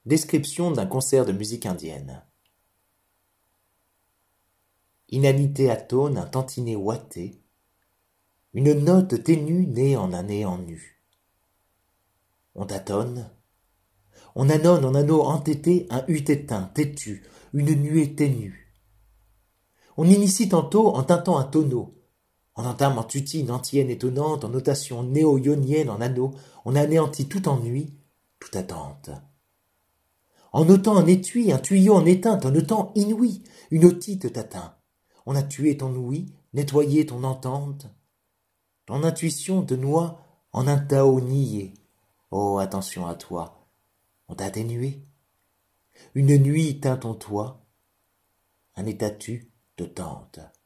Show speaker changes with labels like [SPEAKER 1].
[SPEAKER 1] Description d'un concert de musique indienne. Inanité atone, un tantinet ouaté, une note ténue née en un néant nu. On tâtonne, on annonne en anneau entêté un hut éteint, têtu, une nuée ténue. On initie tantôt en tintant un tonneau, on entame en tutti une antienne étonnante, en notation néo-ionienne en anneau, on anéantit tout ennui, toute attente. En notant un étui, un tuyau en éteinte, en notant inouï, une otite t'atteint. On a tué ton ouïe, nettoyé ton entente. Ton intuition te noie en un Tao niais. Oh, attention à toi, on t'a atténué. Une nuit teint ton toit, un état-tu te tente.